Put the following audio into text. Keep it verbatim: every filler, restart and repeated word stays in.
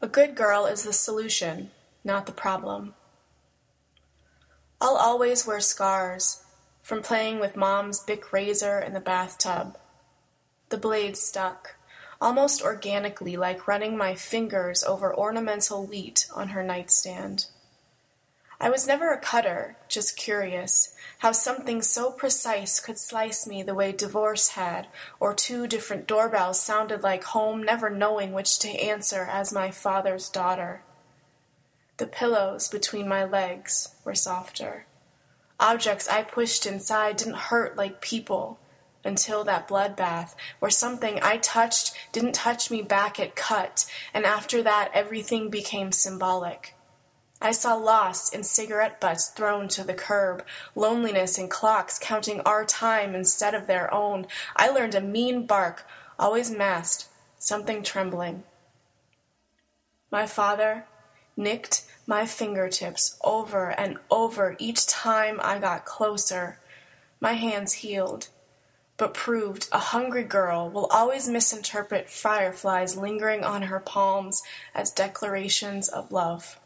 A good girl is the solution, not the problem. I'll always wear scars from playing with Mom's Bic razor in the bathtub. The blade stuck, almost organically, like running my fingers over ornamental wheat on her nightstand. I was never a cutter, just curious how something so precise could slice me the way divorce had, or two different doorbells sounded like home, never knowing which to answer as my father's daughter. The pillows between my legs were softer. Objects I pushed inside didn't hurt like people until that bloodbath, where something I touched didn't touch me back, it cut, and after that everything became symbolic. I saw loss in cigarette butts thrown to the curb, loneliness in clocks counting our time instead of their own. I learned a mean bark, always masked, something trembling. My father nicked my fingertips over and over each time I got closer. My hands healed, but proved a hungry girl will always misinterpret fireflies lingering on her palms as declarations of love.